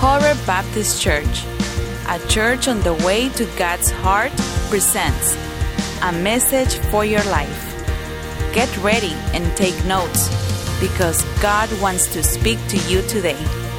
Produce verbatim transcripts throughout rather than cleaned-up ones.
Horeb Baptist Church, a church on the way to God's heart, presents a message for your life. Get ready and take notes, because God wants to speak to you today.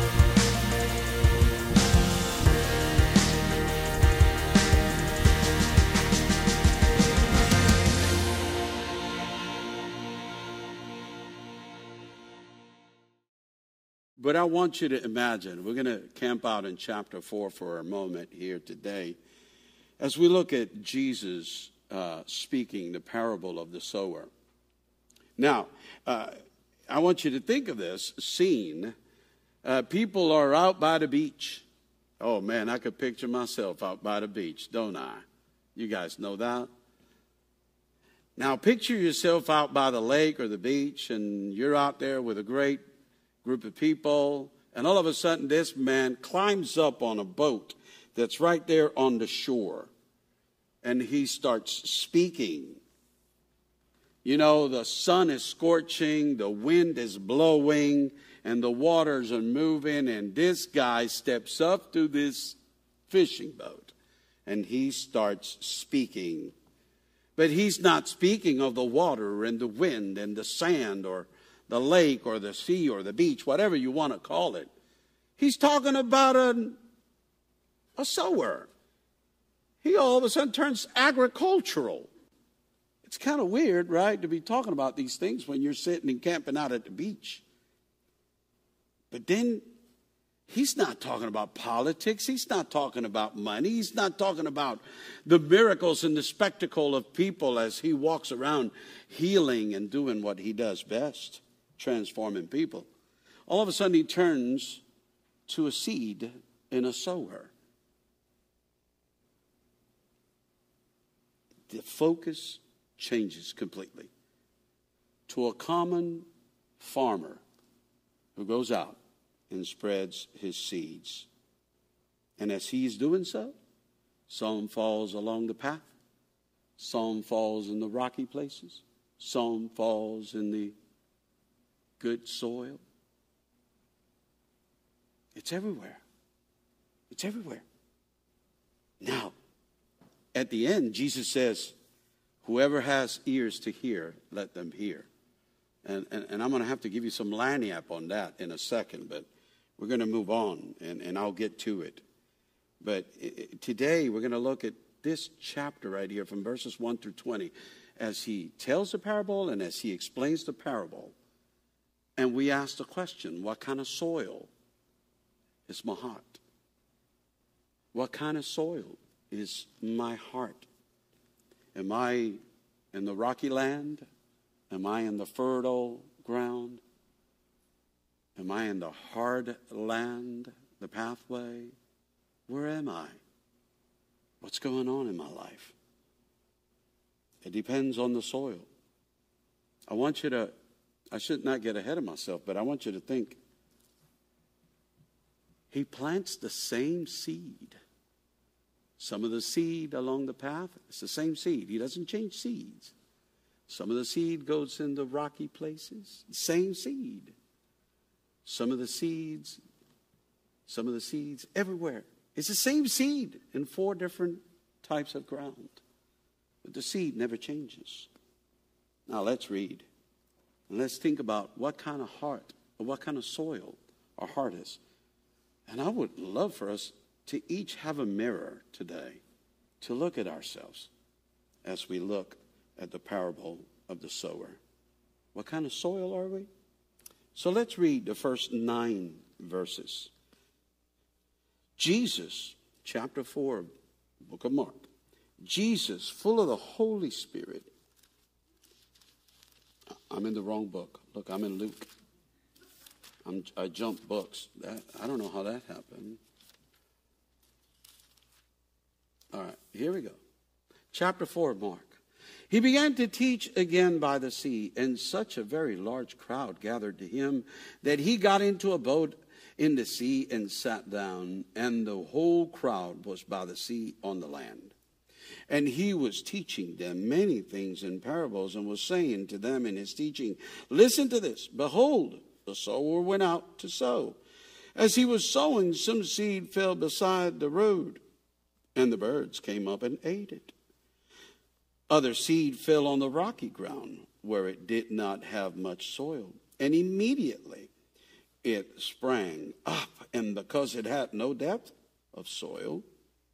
But I want you to imagine, we're going to camp out in chapter four for a moment here today, as we look at Jesus uh, speaking the parable of the sower. Now, uh, I want you to think of this scene. Uh, people are out by the beach. Oh, man, I could picture myself out by the beach, don't I? You guys know that? Now, picture yourself out by the lake or the beach, and you're out there with a great group of people, and all of a sudden this man climbs up on a boat that's right there on the shore, and he starts speaking. You know, the sun is scorching, the wind is blowing, and the waters are moving, and this guy steps up to this fishing boat, and he starts speaking. But he's not speaking of the water and the wind and the sand or the lake or the sea or the beach, whatever you want to call it. He's talking about a, a sower. He all of a sudden turns agricultural. It's kind of weird, right, to be talking about these things when you're sitting and camping out at the beach. But then he's not talking about politics. He's not talking about money. He's not talking about the miracles and the spectacle of people as he walks around healing and doing what he does best, transforming people. All of a sudden he turns to a seed in a sower. The focus changes completely to a common farmer who goes out and spreads his seeds. And as he's doing so, some falls along the path, some falls in the rocky places, some falls in the good soil. It's everywhere. It's everywhere. Now, at the end, Jesus says, whoever has ears to hear, let them hear. And, and, and I'm going to have to give you some lagniappe on that in a second, but we're going to move on, and, and I'll get to it. But it, today, we're going to look at this chapter right here from verses one through twenty as he tells the parable and as he explains the parable. And we ask the question, what kind of soil is my heart? What kind of soil is my heart? Am I in the rocky land? Am I in the fertile ground? Am I in the hard land, the pathway? Where am I? What's going on in my life? It depends on the soil. I want you to, I should not get ahead of myself, but I want you to think. He plants the same seed. Some of the seed along the path, it's the same seed. He doesn't change seeds. Some of the seed goes in the rocky places. Same seed. Some of the seeds, some of the seeds everywhere. It's the same seed in four different types of ground. But the seed never changes. Now let's read. And let's think about what kind of heart or what kind of soil our heart is. And I would love for us to each have a mirror today to look at ourselves as we look at the parable of the sower. What kind of soil are we? So let's read the first nine verses. Jesus, chapter four, book of Mark. Jesus, full of the Holy Spirit. I'm in the wrong book. Look, I'm in Luke. I'm, I jumped books. That, I don't know how that happened. All right, here we go. Chapter four of Mark. He began to teach again by the sea, and such a very large crowd gathered to him that he got into a boat in the sea and sat down, and the whole crowd was by the sea on the land. And he was teaching them many things in parables, and was saying to them in his teaching, listen to this. Behold, the sower went out to sow. As he was sowing, some seed fell beside the road, and the birds came up and ate it. Other seed fell on the rocky ground, where it did not have much soil. And immediately it sprang up, and because it had no depth of soil,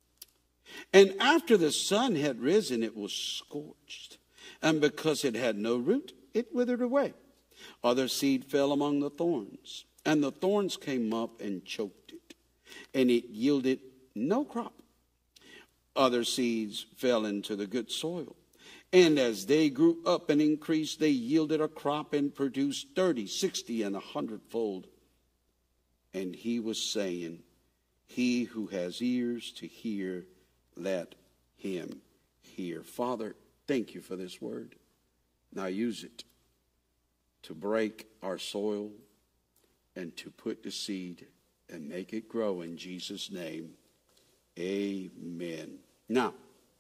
and after the sun had risen, it was scorched. And because it had no root, it withered away. Other seed fell among the thorns, and the thorns came up and choked it, and it yielded no crop. Other seeds fell into the good soil, and as they grew up and increased, they yielded a crop and produced thirty, sixty, and a hundredfold. And he was saying, he who has ears to hear, let him hear. Father, thank you for this word. Now use it to break our soil and to put the seed and make it grow in Jesus' name. Amen. Now,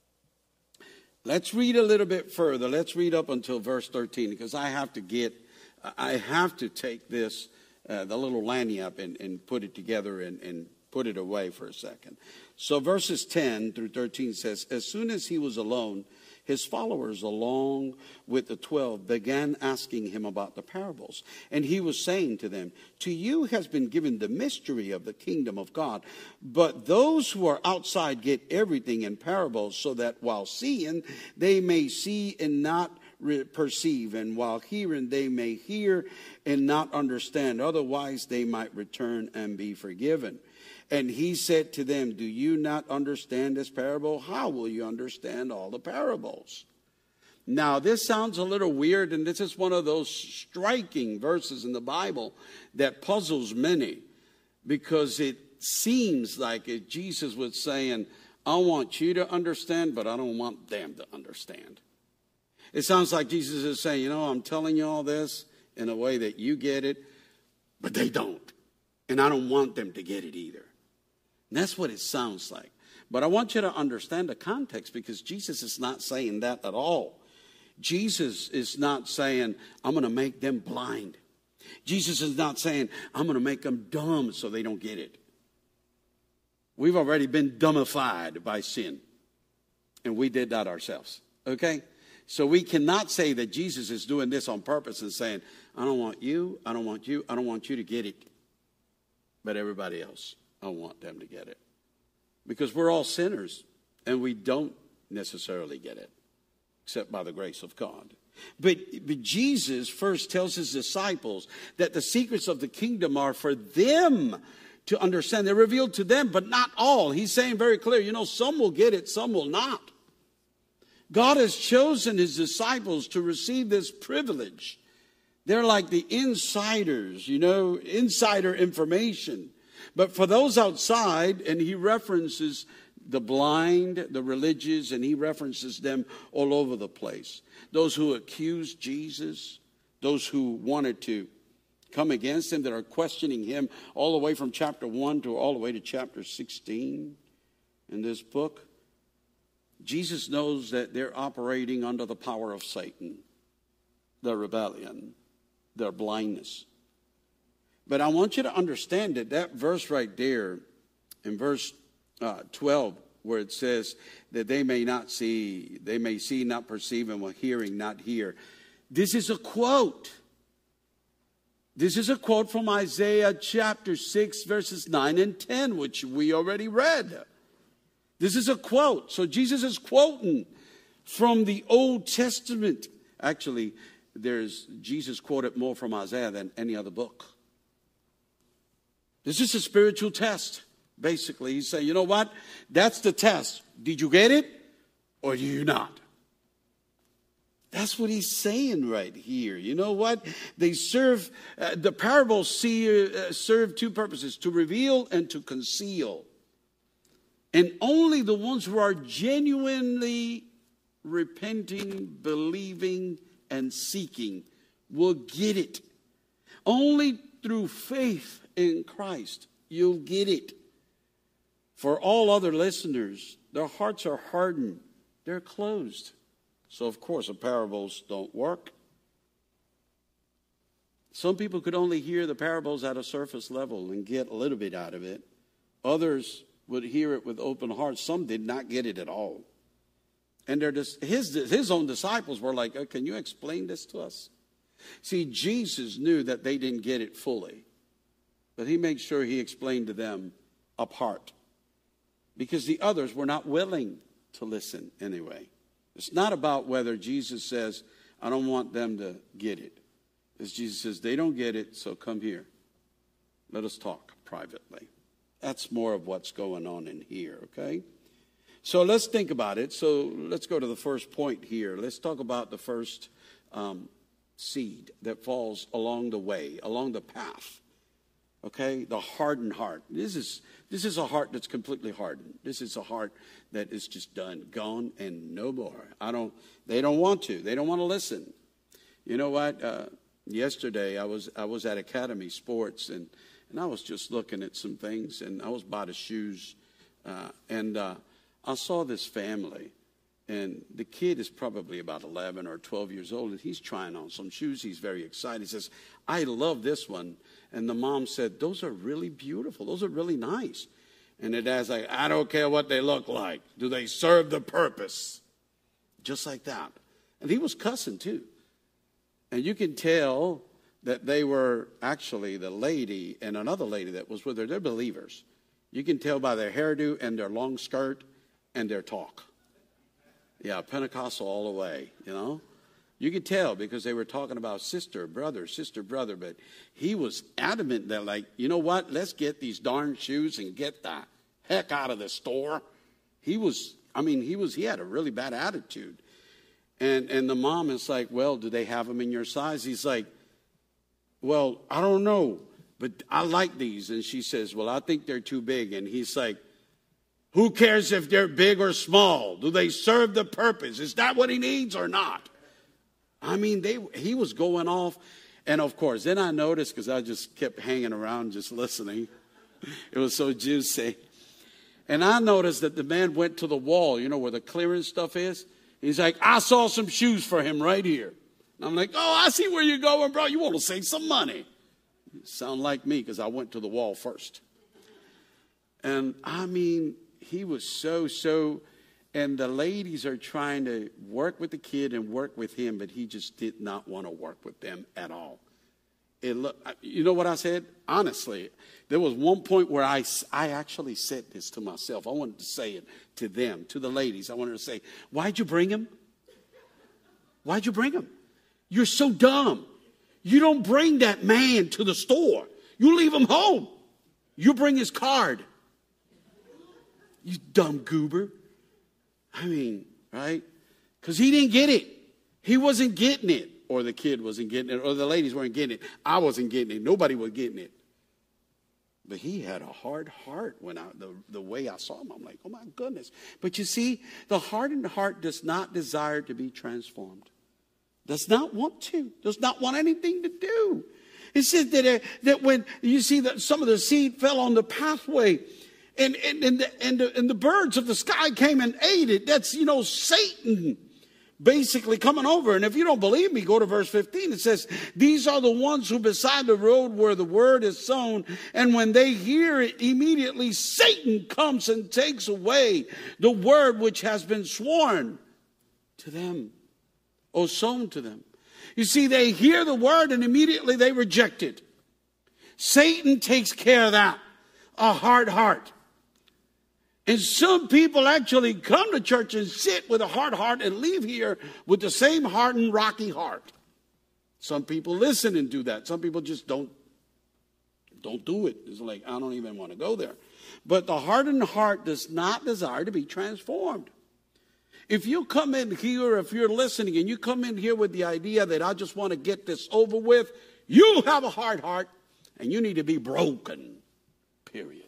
let's read a little bit further. Let's read up until verse thirteen, because I have to get, I have to take this, uh, the little lanyard and, and put it together and, and put it away for a second. So verses ten through thirteen says, as soon as he was alone, his followers, along with the twelve, began asking him about the parables. And he was saying to them, to you has been given the mystery of the kingdom of God. But those who are outside get everything in parables, so that while seeing, they may see and not perceive, and while hearing, they may hear and not understand. Otherwise, they might return and be forgiven. And he said to them, do you not understand this parable? How will you understand all the parables? Now, this sounds a little weird, and this is one of those striking verses in the Bible that puzzles many, because it seems like it, Jesus was saying, I want you to understand, but I don't want them to understand. It sounds like Jesus is saying, you know, I'm telling you all this in a way that you get it, but they don't. And I don't want them to get it either. And that's what it sounds like. But I want you to understand the context, because Jesus is not saying that at all. Jesus is not saying, I'm going to make them blind. Jesus is not saying, I'm going to make them dumb so they don't get it. We've already been dumbified by sin. And we did that ourselves. Okay? So we cannot say that Jesus is doing this on purpose and saying, I don't want you, I don't want you, I don't want you to get it. But everybody else, I want them to get it. Because we're all sinners, and we don't necessarily get it, except by the grace of God. But, but Jesus first tells his disciples that the secrets of the kingdom are for them to understand. They're revealed to them, but not all. He's saying very clear, you know, some will get it, some will not. God has chosen his disciples to receive this privilege. They're like the insiders, you know, insider information. But for those outside, and he references the blind, the religious, and he references them all over the place. Those who accused Jesus, those who wanted to come against him, that are questioning him all the way from chapter one to all the way to chapter sixteen in this book. Jesus knows that they're operating under the power of Satan, their rebellion, their blindness. But I want you to understand that that verse right there in verse uh, twelve, where it says that they may not see, they may see, not perceive, and while hearing, not hear. This is a quote. This is a quote from Isaiah chapter six, verses nine and ten, which we already read. This is a quote. So Jesus is quoting from the Old Testament. Actually, there's Jesus quoted more from Isaiah than any other book. This is a spiritual test, basically. He's saying, you know what? That's the test. Did you get it or do you not? That's what he's saying right here. You know what? They serve, uh, the parables see, uh, serve two purposes, to reveal and to conceal. And only the ones who are genuinely repenting, believing, and seeking will get it. Only through faith in Christ you'll get it. For all other listeners, their hearts are hardened. They're closed. So, of course, the parables don't work. Some people could only hear the parables at a surface level and get a little bit out of it. Others would hear it with open hearts. Some did not get it at all. And they're just, his, his own disciples were like, oh, can you explain this to us? See, Jesus knew that they didn't get it fully. But he made sure he explained to them apart. Because the others were not willing to listen anyway. It's not about whether Jesus says, I don't want them to get it. As Jesus says, they don't get it, so come here. Let us talk privately. That's more of what's going on in here, okay? So let's think about it. So let's go to the first point here. Let's talk about the first um, seed that falls along the way, along the path. Okay, the hardened heart. This is this is a heart that's completely hardened. This is a heart that is just done, gone, and no more. I don't. They don't want to. They don't want to listen. You know what? Uh, yesterday I was I was at Academy Sports and and I was just looking at some things and I was by the shoes uh, and uh, I saw this family. And the kid is probably about eleven or twelve years old, and he's trying on some shoes. He's very excited. He says, I love this one. And the mom said, those are really beautiful. Those are really nice. And the dad's like, I don't care what they look like. Do they serve the purpose? Just like that. And he was cussing, too. And you can tell that they were actually the lady and another lady that was with her. They're believers. You can tell by their hairdo and their long skirt and their talk. Yeah, Pentecostal all the way, you know. You could tell because they were talking about sister, brother, sister, brother. But he was adamant that, like, you know what? Let's get these darn shoes and get the heck out of the store. He was, I mean, he was, he had a really bad attitude. And and the mom is like, well, do they have them in your size? He's like, well, I don't know, but I like these. And she says, well, I think they're too big. And he's like, who cares if they're big or small? Do they serve the purpose? Is that what he needs or not? I mean, they he was going off. And, of course, then I noticed, because I just kept hanging around just listening. It was so juicy. And I noticed that the man went to the wall, you know, where the clearance stuff is. He's like, I saw some shoes for him right here. And I'm like, oh, I see where you're going, bro. You want to save some money. You sound like me, because I went to the wall first. And, I mean, he was so, so, and the ladies are trying to work with the kid and work with him, but he just did not want to work with them at all. It look, you know what I said? Honestly, there was one point where I, I actually said this to myself. I wanted to say it to them, to the ladies. I wanted to say, why'd you bring him? Why'd you bring him? You're so dumb. You don't bring that man to the store. You leave him home. You bring his card. You dumb goober. I mean, right? Because he didn't get it. He wasn't getting it. Or the kid wasn't getting it. Or the ladies weren't getting it. I wasn't getting it. Nobody was getting it. But he had a hard heart when I, the, the way I saw him. I'm like, oh my goodness. But you see, the hardened heart does not desire to be transformed. Does not want to. Does not want anything to do. It says that, uh, that when you see that some of the seed fell on the pathway, And, and, and, the, and, the, and the birds of the sky came and ate it. That's, you know, Satan basically coming over. And if you don't believe me, go to verse fifteen. It says, these are the ones who beside the road where the word is sown. And when they hear it, immediately Satan comes and takes away the word which has been sworn to them, or sown to them. You see, they hear the word and immediately they reject it. Satan takes care of that. A hard heart. And some people actually come to church and sit with a hard heart and leave here with the same hardened, rocky heart. Some people listen and do that. Some people just don't, don't do it. It's like, I don't even want to go there. But the hardened heart does not desire to be transformed. If you come in here, if you're listening and you come in here with the idea that I just want to get this over with, you have a hard heart and you need to be broken, period.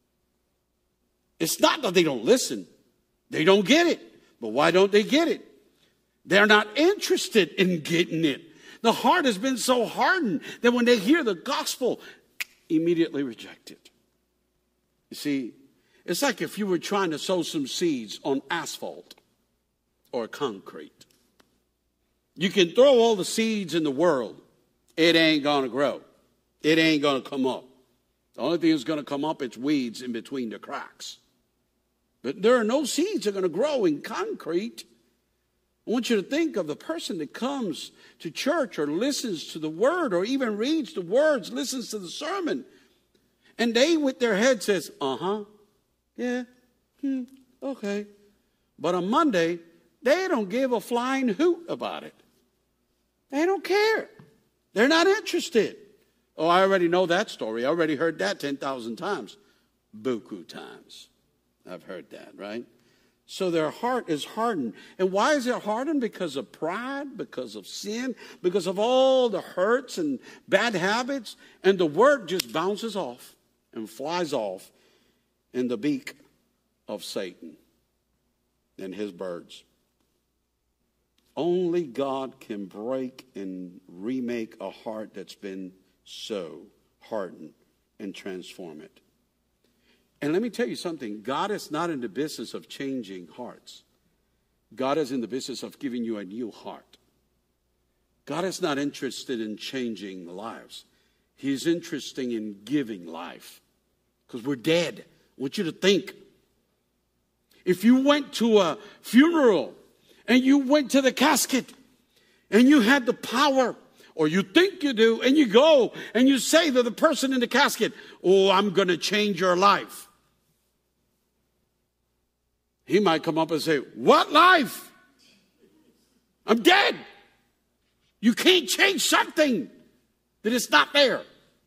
It's not that they don't listen. They don't get it. But why don't they get it? They're not interested in getting it. The heart has been so hardened that when they hear the gospel, immediately reject it. You see, it's like if you were trying to sow some seeds on asphalt or concrete. You can throw all the seeds in the world it ain't going to grow. It ain't going to come up. The only thing that's going to come up is weeds in between the cracks. But there are no seeds that are going to grow in concrete. I want you to think of the person that comes to church or listens to the word or even reads the words, listens to the sermon. And they with their head says, uh-huh, yeah, hmm, okay. But on Monday, they don't give a flying hoot about it. They don't care. They're not interested. Oh, I already know that story. I already heard that ten thousand times. Buku times. I've heard that, right? So their heart is hardened. And why is it hardened? Because of pride, because of sin, because of all the hurts and bad habits. And the word just bounces off and flies off in the beak of Satan and his birds. Only God can break and remake a heart that's been so hardened and transform it. And let me tell you something. God is not in the business of changing hearts. God is in the business of giving you a new heart. God is not interested in changing lives. He's interested in giving life. Because we're dead. I want you to think. If you went to a funeral and you went to the casket and you had the power, or you think you do, and you go and you say to the person in the casket, oh, I'm going to change your life. He might come up and say, what life? I'm dead. You can't change something that is not there.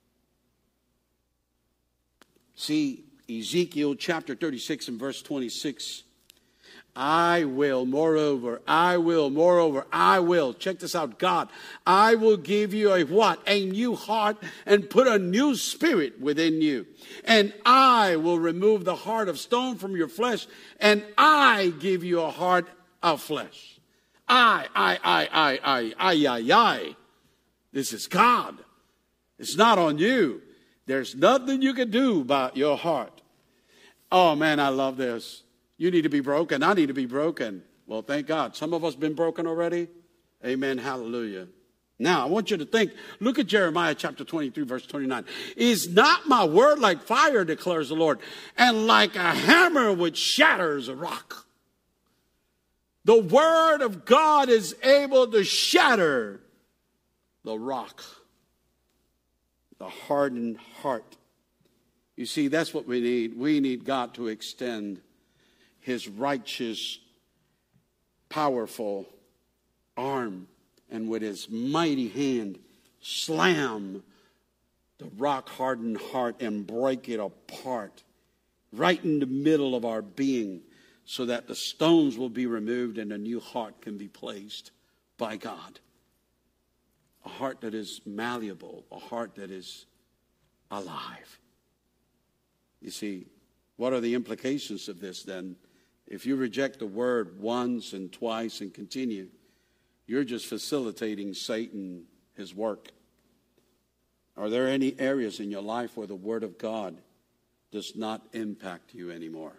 See, Ezekiel chapter thirty-six and verse twenty-six. I will, moreover, I will, moreover, I will. Check this out, God. I will give you a what? A new heart and put a new spirit within you. And I will remove the heart of stone from your flesh, and I give you a heart of flesh. I, I, I, I, I, I, I, I. This is God. It's not on you. There's nothing you can do about your heart. Oh, man, I love this. You need to be broken. I need to be broken. Well, thank God. Some of us been broken already. Amen. Hallelujah. Now, I want you to think. Look at Jeremiah chapter twenty-three, verse twenty-nine. Is not my word like fire, declares the Lord, and like a hammer which shatters a rock? The word of God is able to shatter the rock, the hardened heart. You see, that's what we need. We need God to extend his righteous, powerful arm, and with his mighty hand slam the rock-hardened heart and break it apart right in the middle of our being, so that the stones will be removed and a new heart can be placed by God. A heart that is malleable, a heart that is alive. You see, what are the implications of this then? If you reject the word once and twice and continue, you're just facilitating Satan, his work. Are there any areas in your life where the word of God does not impact you anymore?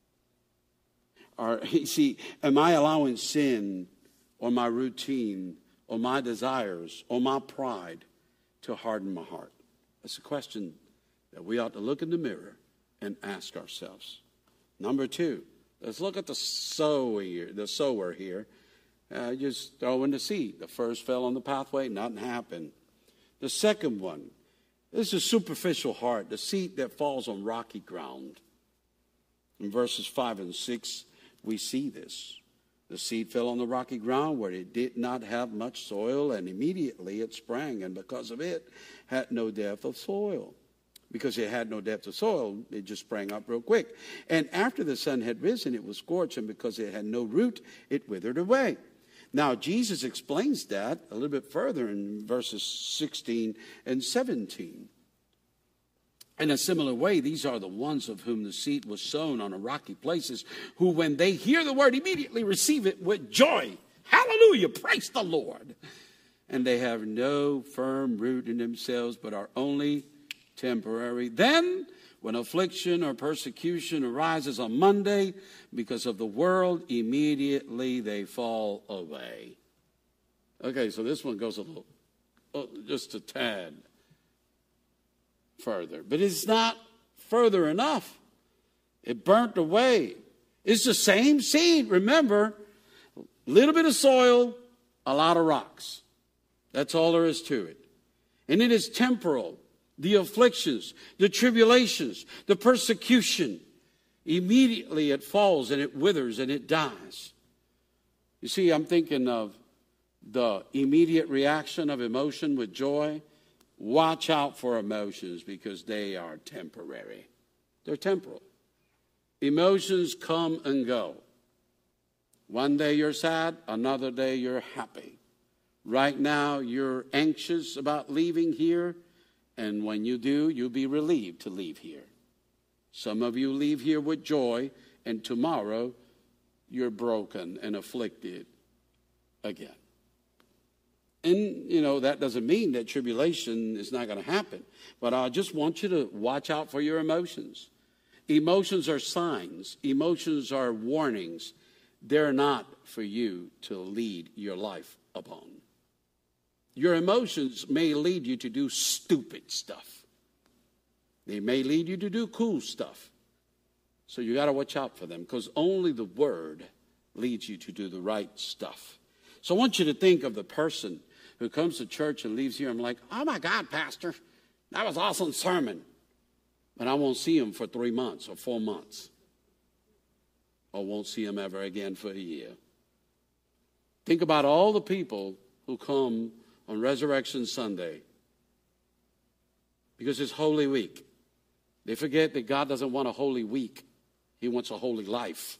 Or, you see, am I allowing sin or my routine or my desires or my pride to harden my heart? That's a question that we ought to look in the mirror and ask ourselves. Number two, let's look at the sower here. The sower here. Uh, just throw in the seed. The first fell on the pathway, nothing happened. The second one, this is a superficial heart, the seed that falls on rocky ground. In verses five and six, we see this. The seed fell on the rocky ground where it did not have much soil, and immediately it sprang, and because of it, had no depth of soil. Because it had no depth of soil, it just sprang up real quick. And after the sun had risen, it was scorched, and because it had no root, it withered away. Now, Jesus explains that a little bit further in verses sixteen and seventeen. In a similar way, these are the ones of whom the seed was sown on a rocky places, who when they hear the word immediately receive it with joy. Hallelujah, praise the Lord. And they have no firm root in themselves, but are only temporary. Then, when affliction or persecution arises on Monday because of the world, immediately they fall away. Okay, so this one goes a little just a tad further. But it's not further enough. It burnt away. It's the same seed. Remember, a little bit of soil, a lot of rocks. That's all there is to it. And it is temporal. The afflictions, the tribulations, the persecution. Immediately it falls and it withers and it dies. You see, I'm thinking of the immediate reaction of emotion with joy. Watch out for emotions because they are temporary. They're temporal. Emotions come and go. One day you're sad, another day you're happy. Right now you're anxious about leaving here, and when you do, you'll be relieved to leave here. Some of you leave here with joy, and tomorrow you're broken and afflicted again. And, you know, that doesn't mean that tribulation is not going to happen. But I just want you to watch out for your emotions. Emotions are signs. Emotions are warnings. They're not for you to lead your life upon. Your emotions may lead you to do stupid stuff. They may lead you to do cool stuff. So you got to watch out for them, because only the Word leads you to do the right stuff. So I want you to think of the person who comes to church and leaves here. I'm like, oh my God, Pastor, that was an awesome sermon. But I won't see him for three months or four months. Or won't see him ever again for a year. Think about all the people who come on Resurrection Sunday because it's Holy Week. They forget that God doesn't want a holy week. He wants a holy life.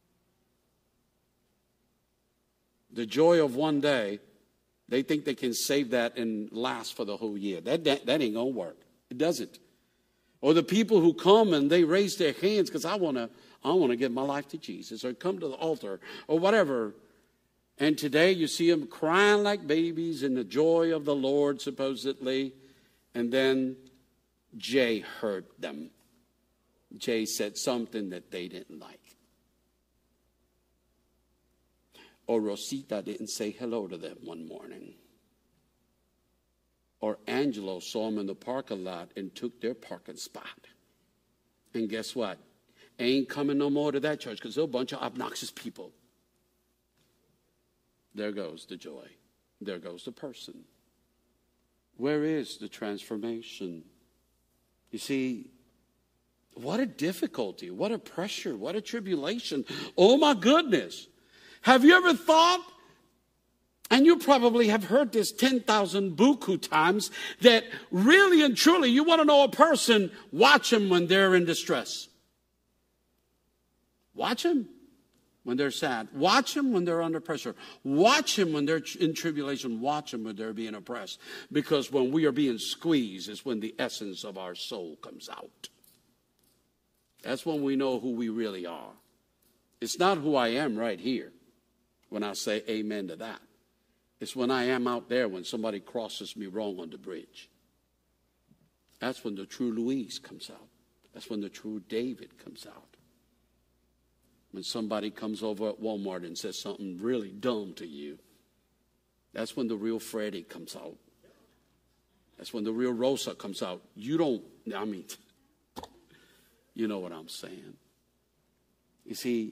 The joy of one day, they think they can save that and last for the whole year. That, that, that ain't going to work. It doesn't. Or the people who come and they raise their hands because I want to I want to give my life to Jesus, or come to the altar or whatever. And today you see them crying like babies in the joy of the Lord, supposedly. And then Jay hurt them. Jay said something that they didn't like. Or Rosita didn't say hello to them one morning. Or Angelo saw them in the parking lot and took their parking spot. And guess what? Ain't coming no more to that church because they're a bunch of obnoxious people. There goes the joy. There goes the person. Where is the transformation? You see, what a difficulty, what a pressure, what a tribulation. Oh my goodness. Have you ever thought, and you probably have heard this ten thousand buku times, that really and truly you want to know a person, watch them when they're in distress. Watch them when they're sad. Watch them when they're under pressure. Watch them when they're in tribulation. Watch them when they're being oppressed. Because when we are being squeezed is when the essence of our soul comes out. That's when we know who we really are. It's not who I am right here when I say amen to that. It's when I am out there when somebody crosses me wrong on the bridge. That's when the true Louise comes out. That's when the true David comes out. When somebody comes over at Walmart and says something really dumb to you, that's when the real Freddie comes out. That's when the real Rosa comes out. You don't, I mean, you know what I'm saying. You see,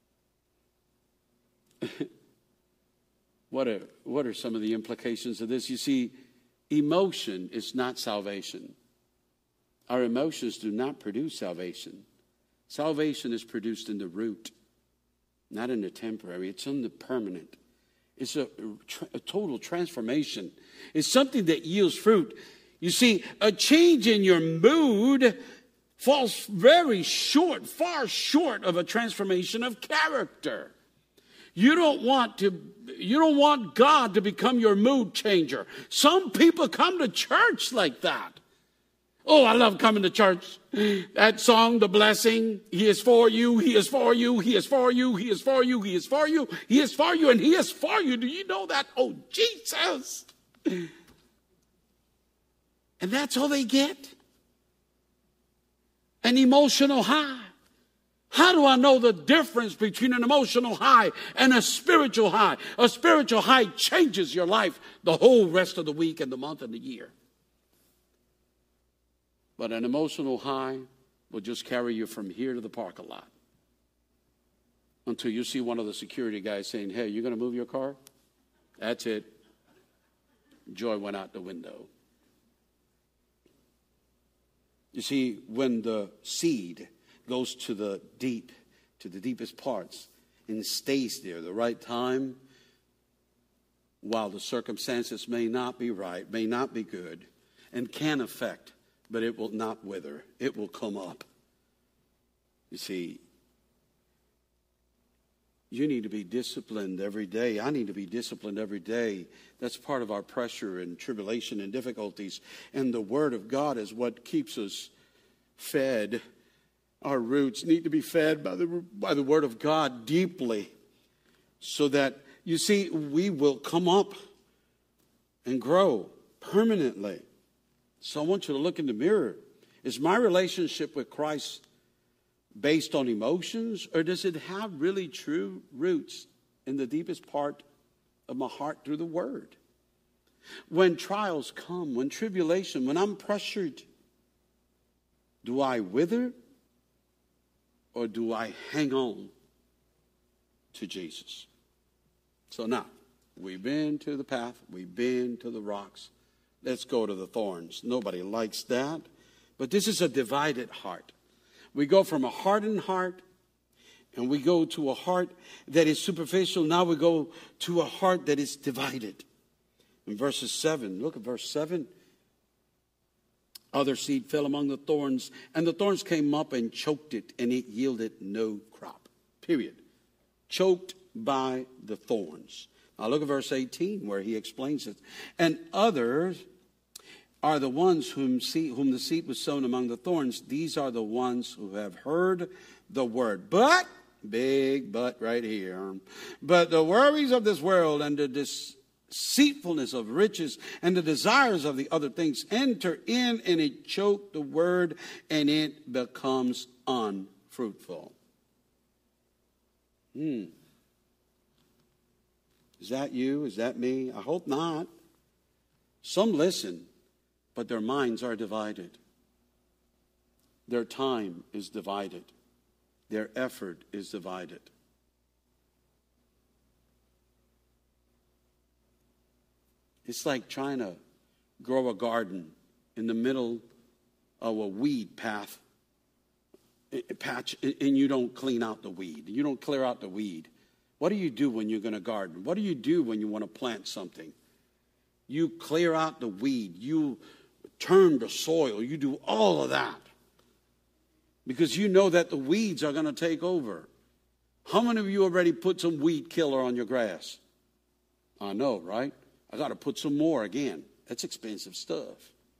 what are, what are some of the implications of this? You see, emotion is not salvation. Our emotions do not produce salvation. Salvation is produced in the root, not in the temporary. It's in the permanent. It's a, a total transformation. It's something that yields fruit. You see, a change in your mood falls very short, far short of a transformation of character. You don't want to, you don't want God to become your mood changer. Some people come to church like that. Oh, I love coming to church. That song, The Blessing, He is for you, He is for you, He is for you, He is for you, He is for you, He is for you, and He is for you. Do you know that? Oh, Jesus. And that's all they get. An emotional high. How do I know the difference between an emotional high and a spiritual high? A spiritual high changes your life the whole rest of the week and the month and the year. But an emotional high will just carry you from here to the parking lot until you see one of the security guys saying, hey, you're going to move your car? That's it. Joy went out the window. You see, when the seed goes to the deep, to the deepest parts, and stays there the right time, while the circumstances may not be right, may not be good, and can affect, but it will not wither. It will come up. You see, you need to be disciplined every day. I need to be disciplined every day. That's part of our pressure and tribulation and difficulties. And the Word of God is what keeps us fed. Our roots need to be fed by the, by the Word of God deeply, so that, you see, we will come up and grow permanently. So I want you to look in the mirror. Is my relationship with Christ based on emotions, or does it have really true roots in the deepest part of my heart through the Word? When trials come, when tribulation, when I'm pressured, do I wither, or do I hang on to Jesus? So now, we've been to the path, we've been to the rocks. Let's go to the thorns. Nobody likes that. But this is a divided heart. We go from a hardened heart, and we go to a heart that is superficial. Now we go to a heart that is divided. In verses seven, look at verse seven. Other seed fell among the thorns, and the thorns came up and choked it, and it yielded no crop. Period. Choked by the thorns. Now look at verse eighteen, where he explains it. And others are the ones whom, seed, whom the seed was sown among the thorns. These are the ones who have heard the word. But, big but right here, but the worries of this world and the dis- deceitfulness of riches and the desires of the other things enter in, and it choke the word, and it becomes unfruitful. Hmm. Is that you? Is that me? I hope not. Some listen, but their minds are divided. Their time is divided. Their effort is divided. It's like trying to grow a garden in the middle of a weed path, patch, and you don't clean out the weed. You don't clear out the weed. What do you do when you're going to garden? What do you do when you want to plant something? You clear out the weed. You turn the soil. You do all of that, because you know that the weeds are going to take over. How many of you already put some weed killer on your grass? I know, right? I got to put some more again. That's expensive stuff.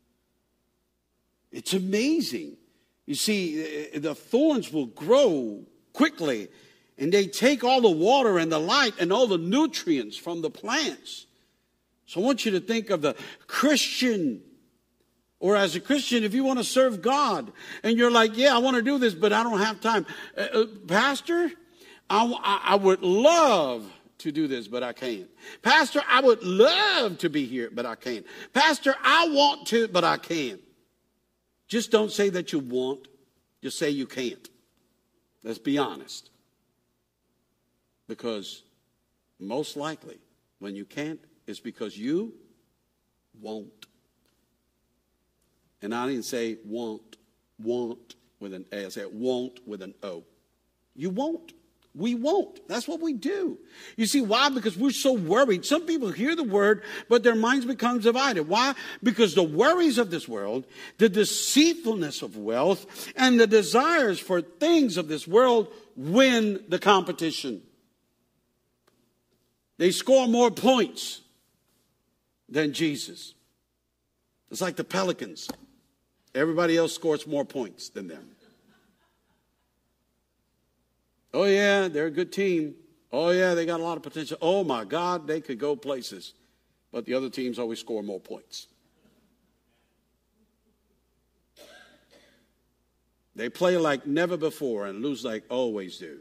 It's amazing. You see, the thorns will grow quickly, and they take all the water and the light and all the nutrients from the plants. So I want you to think of the Christian, or as a Christian, if you want to serve God, and you're like, yeah, I want to do this, but I don't have time. Uh, uh, Pastor, I, I would love to do this, but I can't. Pastor, I would love to be here, but I can't. Pastor, I want to, but I can't. Just don't say that you want. Just say you can't. Let's be honest. Because most likely, when you can't, it's because you won't. And I didn't say want, want with an A. I said won't with an O. You won't. We won't. That's what we do. You see, why? Because we're so worried. Some people hear the word, but their minds become divided. Why? Because the worries of this world, the deceitfulness of wealth, and the desires for things of this world win the competition. They score more points than Jesus. It's like the Pelicans. Everybody else scores more points than them. Oh, yeah, they're a good team. Oh, yeah, they got a lot of potential. Oh, my God, they could go places. But the other teams always score more points. They play like never before and lose like always do.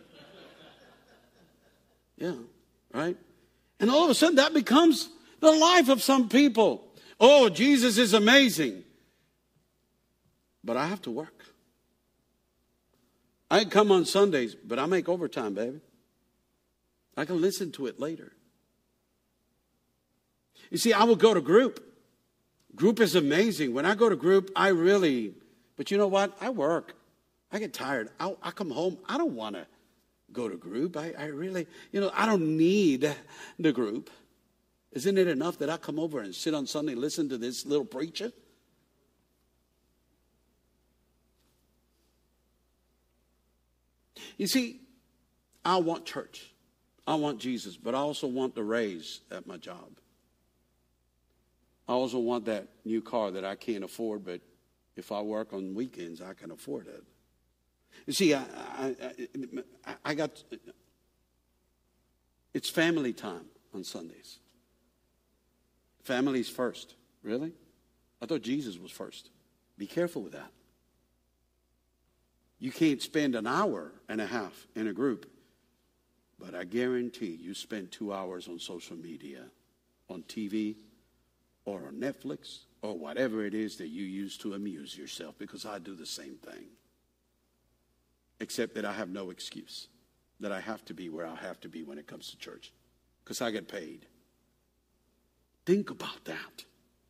Yeah, right? And all of a sudden that becomes the life of some people. Oh, Jesus is amazing. But I have to work. I can come on Sundays, but I make overtime, baby. I can listen to it later. You see, I will go to group. Group is amazing. When I go to group, I really, but you know what? I work. I get tired. I, I come home. I don't want to go to group. I, I really, you know, I don't need the group. Isn't it enough that I come over and sit on Sunday and listen to this little preacher? You see, I want church. I want Jesus, but I also want the raise at my job. I also want that new car that I can't afford, but if I work on weekends, I can afford it. You see, I, I, I, I got, it's family time on Sundays. Family's first. Really? I thought Jesus was first. Be careful with that. You can't spend an hour and a half in a group, but I guarantee you spend two hours on social media, on T V, or on Netflix, or whatever it is that you use to amuse yourself, because I do the same thing. Except that I have no excuse that I have to be where I have to be when it comes to church, because I get paid. Think about that.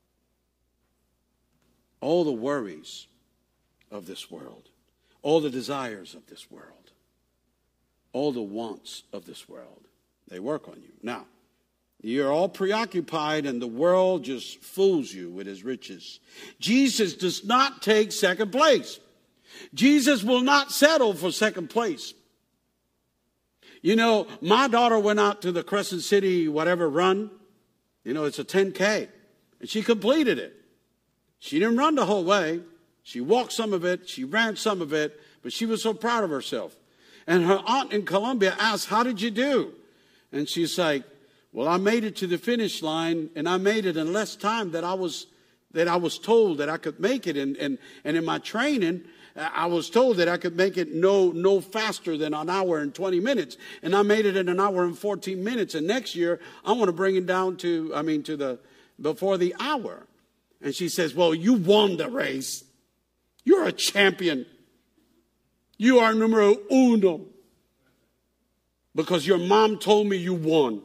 All the worries of this world, all the desires of this world, all the wants of this world, they work on you. Now, you're all preoccupied and the world just fools you with his riches. Jesus does not take second place. Jesus will not settle for second place. You know, my daughter went out to the Crescent City whatever run. You know, it's a ten K. And she completed it. She didn't run the whole way. She walked some of it. She ran some of it. But she was so proud of herself. And her aunt in Colombia asked, how did you do? And she's like, well, I made it to the finish line, and I made it in less time that I was that I was told that I could make it. And, and, and in my training, I was told that I could make it no no faster than an hour and twenty minutes. And I made it in an hour and fourteen minutes. And next year, I want to bring it down to, I mean, to the, before the hour. And she says, well, you won the race. You're a champion. You are numero uno. Because your mom told me you won.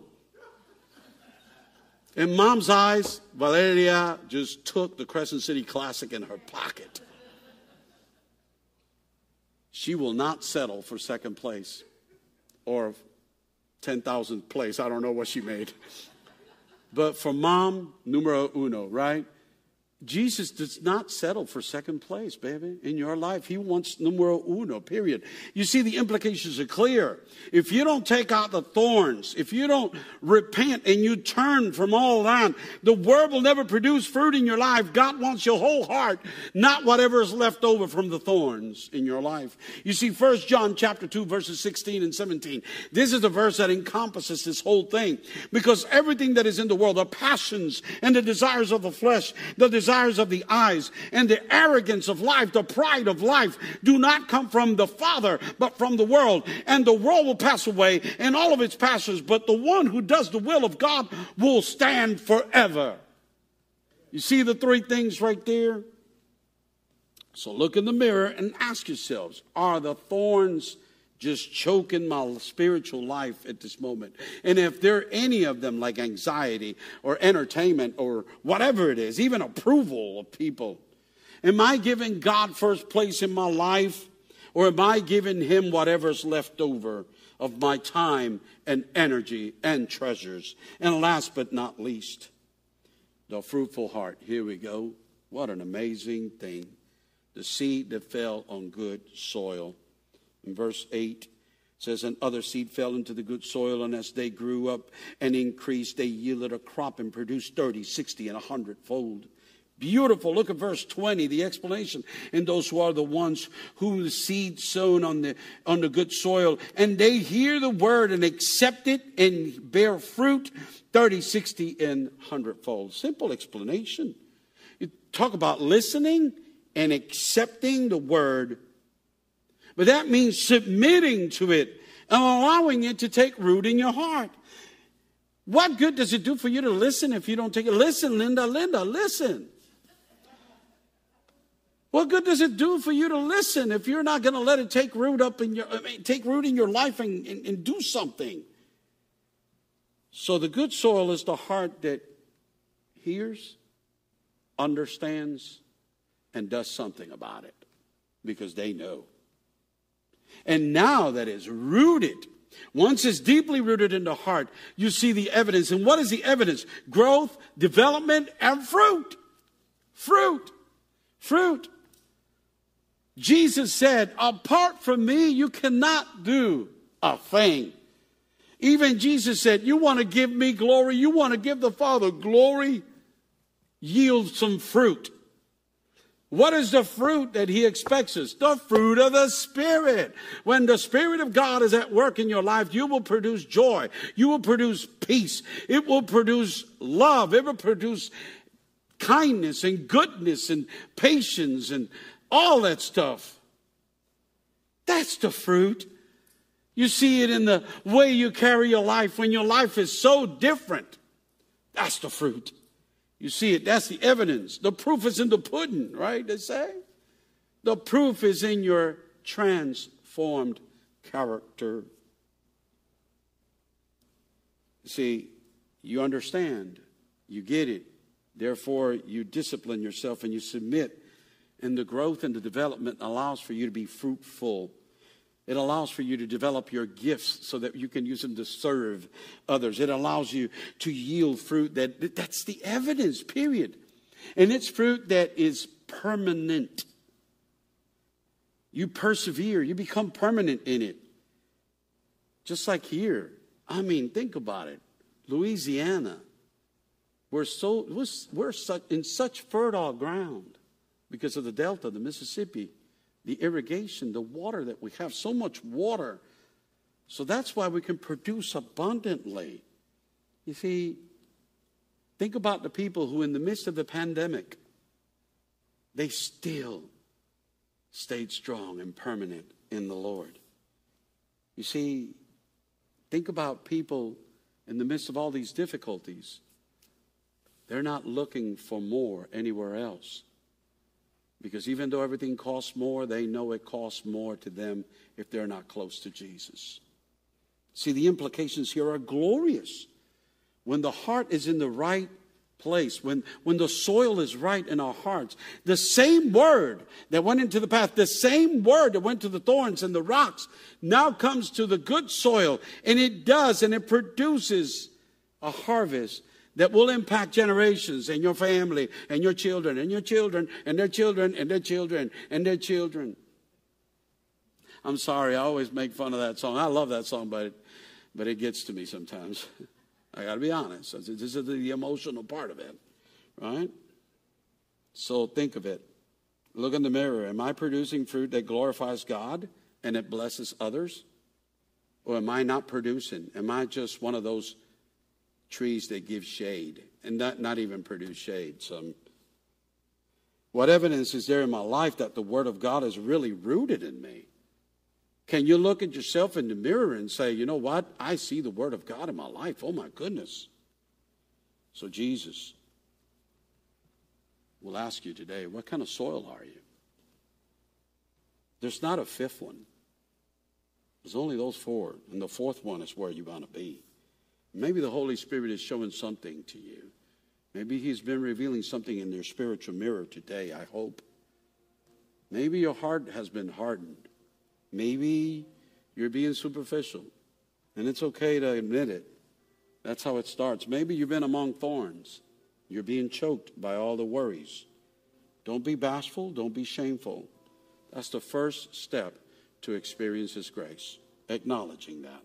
In mom's eyes, Valeria just took the Crescent City Classic in her pocket. She will not settle for second place or ten thousandth place. I don't know what she made. But for mom, numero uno, right? Jesus does not settle for second place, baby, in your life. He wants numero uno, period. You see, the implications are clear. If you don't take out the thorns, if you don't repent and you turn from all that, the word will never produce fruit in your life. God wants your whole heart, not whatever is left over from the thorns in your life. You see, First John chapter two, verses sixteen and seventeen. This is a verse that encompasses this whole thing. Because everything that is in the world, the passions and the desires of the flesh, the desires of the eyes, and the arrogance of life, the pride of life, do not come from the Father, but from the world. And the world will pass away and all of its passions, but the one who does the will of God will stand forever. You see the three things right there? So look in the mirror and ask yourselves, are the thorns just choking my spiritual life at this moment? And if there are any of them, like anxiety or entertainment or whatever it is, even approval of people, am I giving God first place in my life, or am I giving him whatever's left over of my time and energy and treasures? And last but not least, the fruitful heart. Here we go. What an amazing thing. The seed that fell on good soil. In verse eight, it says, and other seed fell into the good soil, and as they grew up and increased, they yielded a crop and produced thirty, sixty, and a hundredfold. Beautiful. Look at verse twenty, the explanation. And those who are the ones who the seed sown on the, on the good soil, and they hear the word and accept it and bear fruit, thirty, sixty, and hundredfold. Simple explanation. You talk about listening and accepting the word But that means submitting to it and allowing it to take root in your heart. What good does it do for you to listen if you don't take it? Listen, Linda, Linda, listen. What good does it do for you to listen if you're not going to let it take root up in your, I mean, take root in your life and, and, and do something? So the good soil is the heart that hears, understands, and does something about it because they know. And now that it's rooted, once it's deeply rooted in the heart, you see the evidence. And what is the evidence? Growth, development, and fruit. Fruit. Fruit. Jesus said, apart from me, you cannot do a thing. Even Jesus said, you want to give me glory? You want to give the Father glory? Yield some fruit. What is the fruit that he expects us? The fruit of the Spirit. When the Spirit of God is at work in your life, you will produce joy. You will produce peace. It will produce love. It will produce kindness and goodness and patience and all that stuff. That's the fruit. You see it in the way you carry your life when your life is so different. That's the fruit. You see it. That's the evidence. The proof is in the pudding, right? They say. The proof is in your transformed character. See, you understand. You get it. Therefore, you discipline yourself and you submit. And the growth and the development allows for you to be fruitful. It allows for you to develop your gifts so that you can use them to serve others. It allows you to yield fruit. That, that's the evidence, period. And it's fruit that is permanent. You persevere. You become permanent in it. Just like here. I mean, think about it. Louisiana. We're, so, we're, we're such, in such fertile ground because of the Delta, the Mississippi. The irrigation, the water that we have, so much water. So that's why we can produce abundantly. You see, think about the people who in the midst of the pandemic, they still stayed strong and permanent in the Lord. You see, think about people in the midst of all these difficulties. They're not looking for more anywhere else. Because even though everything costs more, they know it costs more to them if they're not close to Jesus. See, the implications here are glorious. When the heart is in the right place, when, when the soil is right in our hearts, the same word that went into the path, the same word that went to the thorns and the rocks, now comes to the good soil. And it does, and it produces a harvest that will impact generations and your family and your children and your children and their children and their children and their children. I'm sorry, I always make fun of that song. I love that song, but it, but it gets to me sometimes. I got to be honest. This is the emotional part of it, right? So think of it. Look in the mirror. Am I producing fruit that glorifies God and it blesses others? Or am I not producing? Am I just one of those trees that give shade and not, not even produce shade? So what evidence is there in my life that the Word of God is really rooted in me? Can you look at yourself in the mirror and say, you know what? I see the Word of God in my life. Oh my goodness. So Jesus will ask you today, what kind of soil are you? There's not a fifth one. There's only those four. And the fourth one is where you want to be. Maybe the Holy Spirit is showing something to you. Maybe he's been revealing something in your spiritual mirror today, I hope. Maybe your heart has been hardened. Maybe you're being superficial. And it's okay to admit it. That's how it starts. Maybe you've been among thorns. You're being choked by all the worries. Don't be bashful. Don't be shameful. That's the first step to experience his grace. Acknowledging that.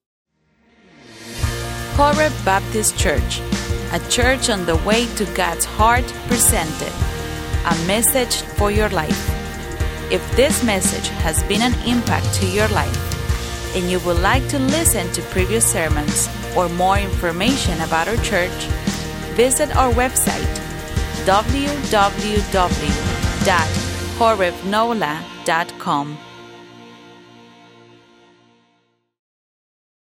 Horeb Baptist Church, a church on the way to God's heart, presented a message for your life. If this message has been an impact to your life and you would like to listen to previous sermons or more information about our church, visit our website w w w dot horeb nola dot com.